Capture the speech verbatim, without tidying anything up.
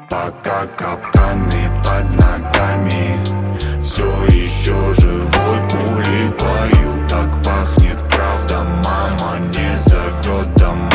пока капканы под ногами. Все еще живой пулей бою. Так пахнет правда, мама не зовет домой.